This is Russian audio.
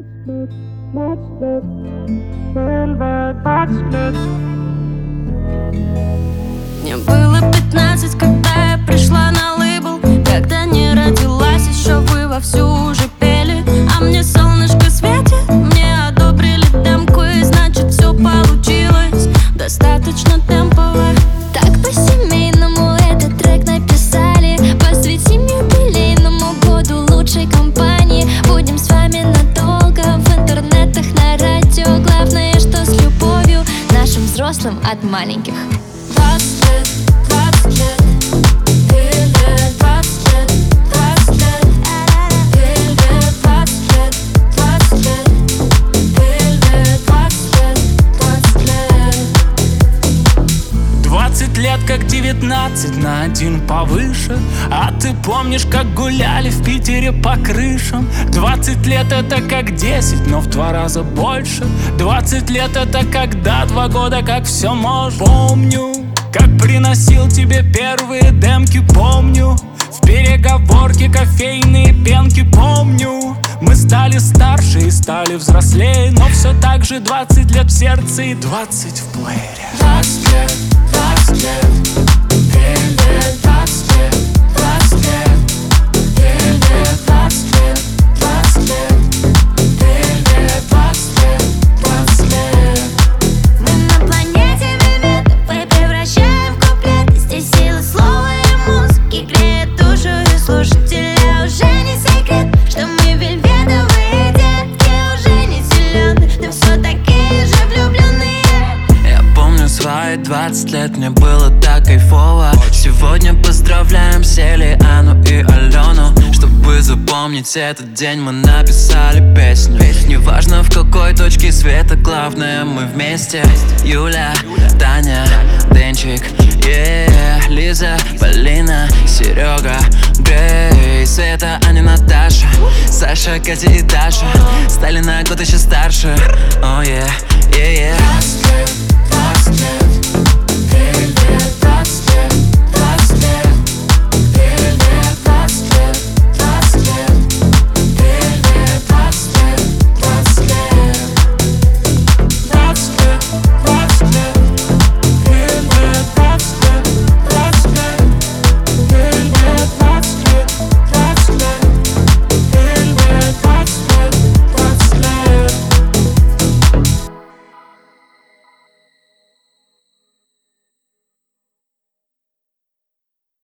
Мне было 15, когда я пришла на лейбл. Когда не родилась, еще вы вовсю уже пели. А мне солнышко светит, мне одобрили демку, и значит все получилось достаточно темпово. Так по-семейному этот трек написали. Посвятим юбилейному году лучшей компании. Будем с вами надолго в интернетах, на радио. Главное, что с любовью нашим взрослым от маленьких. 20 лет, 20 лет, ты лет, 20 лет, 20 лет, ты лет, 20 лет, 20 лет, ты лет, 20 лет, 20 лет. 20 лет как 19, на один повыше. А ты помнишь, как гуляли в Питере по крышам? 20 лет это как 10, но в 2 раза больше. 20 лет это когда 2 года, как все можешь. Помню, как приносил тебе первые демки, помню. В переговорке кофейные пенки, помню. Мы стали старше и стали взрослее, но все так же 20 лет в сердце и 20 в плеере. 20 лет, 20 лет, ты лет, 20 лет, 20 лет, ты лет, 20 лет, 20 лет, ты лет, 20 лет, 20 лет. Мы на планете Вивета, мы превращаем в куплеты. Здесь сила слова и музыки греет душу и слушателя. Уже не секрет, что мы вельветовые детки, уже не зеленые, но все такие же влюбленные. Я помню свои 20 лет, мне было так кайфово. Сегодня поздравляем Сели, Анну и Алену. Чтобы запомнить этот день, мы написали песню. Неважно в какой точке света, главное мы вместе. Юля, Таня, Денчик, Лиза, Полина, Серега, Грей, Света, Аня, Наташа, Саша, Катя и Даша стали на год еще старше. Oh yeah, yeah, yeah. 20 лет, 20 лет.